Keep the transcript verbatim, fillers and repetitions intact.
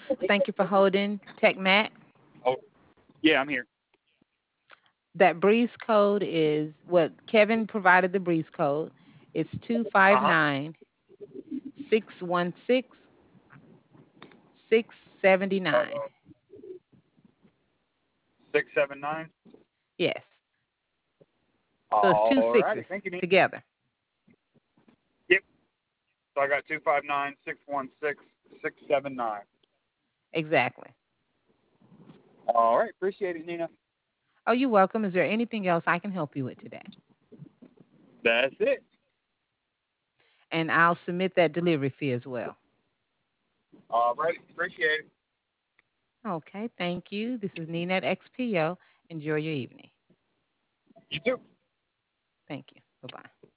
Thank you for holding, Tech Mac. Oh, yeah, I'm here. That breeze code is what Kevin provided the breeze code. It's two five Uh huh. nine six one six six seventy nine. Uh, six seven nine. Yes. So it's two All righty. sixes Thank you, Nina. together. Yep. So I got two five nine six one six six seven nine. Exactly. All right. Appreciate it, Nina. Oh, you're welcome. Is there anything else I can help you with today? That's it. And I'll submit that delivery fee as well. All right. Appreciate it. Okay, thank you. This is Nina at X P O. Enjoy your evening. You too. Thank you. Bye bye.